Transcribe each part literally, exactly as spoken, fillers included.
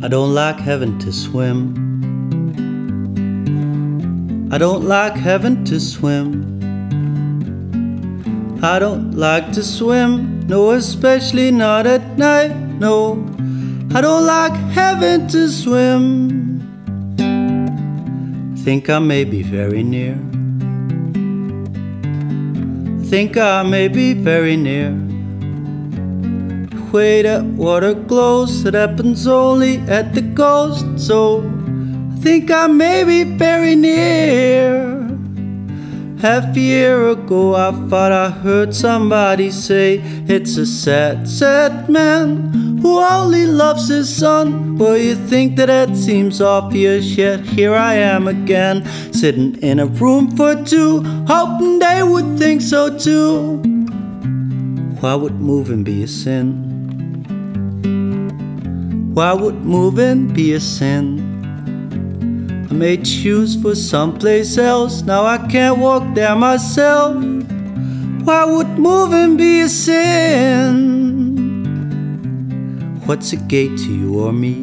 don't like having to swim. I don't like having to swim. I don't like to swim, no, especially not at night, no. I don't like having to swim. Think I may be very near. Think I may be very near. The way that water glows, it happens only at the coast. So I think I may be very near. Half a year ago I thought I heard somebody say it's a sad, sad man who only loves his son. Well, you think that it seems obvious, yet here I am again, sitting in a room for two, hoping they would think so too. Why would moving be a sin? Why would moving be a sin? I made shoes for someplace else, now I can't walk there myself. Why would moving be a sin? What's a gate to you or me?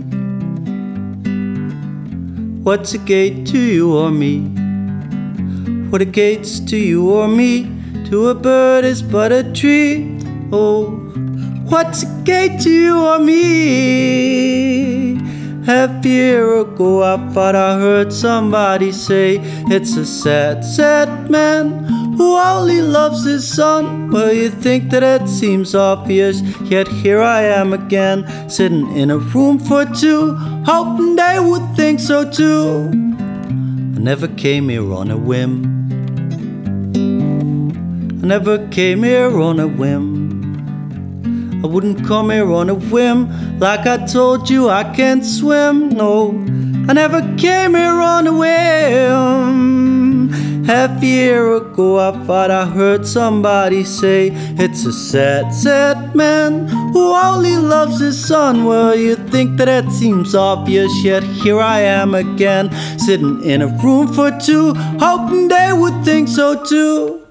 What's a gate to you or me? What a gate's to you or me? To a bird is but a tree. Oh, what's a gate to you or me? Half a year ago I thought I heard somebody say it's a sad, sad man who only loves his son. Well, you think that it seems obvious, yet here I am again, sitting in a room for two, hoping they would think so too. I never came here on a whim. I never came here on a whim. I wouldn't come here on a whim. Like I told you, I can't swim, no. I never came here on a whim. Half a year ago I thought I heard somebody say it's a sad, sad man who only loves his son. Well, you think that it seems obvious, yet here I am again, sitting in a room for two, hoping they would think so too.